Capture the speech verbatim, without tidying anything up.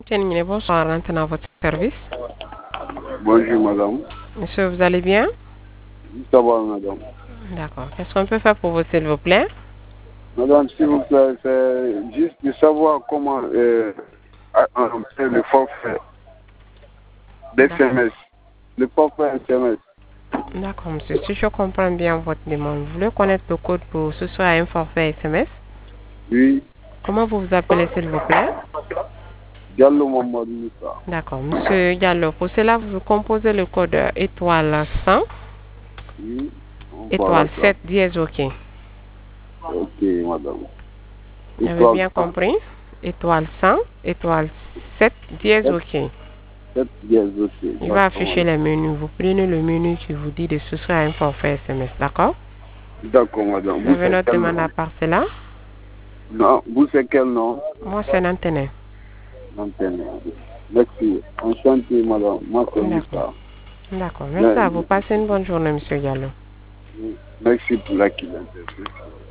Tenez, bonsoir, maintenant votre service. Bonjour madame. Monsieur, vous allez bien? Ça va madame. D'accord. Qu'est-ce qu'on peut faire pour vous, s'il vous plaît? Madame, s'il vous plaît, c'est juste de savoir comment euh, faire le forfait d'S M S. Le forfait S M S. D'accord, monsieur. Si je comprends bien votre demande, vous voulez connaître le code pour ce soit un forfait S M S? Oui. Comment vous vous appelez, s'il vous plaît? Diallo Mamadou Moussa. D'accord, monsieur Diallo. Pour cela, vous composez le code étoile cent, Oui. étoile sept, dièse OK. Ok, madame. Vous avez bien compris? Étoile cent, étoile sept, dièse OK. sept dièse OK. Il va afficher les menus. Vous prenez le menu qui vous dit de souscrire à un forfait S M S, d'accord? D'accord, madame. Vous avez notre demande à part cela? Non, vous c'est quel nom? Moi, c'est Nantenet. Nantenet. Merci. Enchanté, madame. Moi, c'est D'accord. Moussa. D'accord. Merci à vous. Passez une bonne journée, monsieur Gallo. Merci pour la clientèle.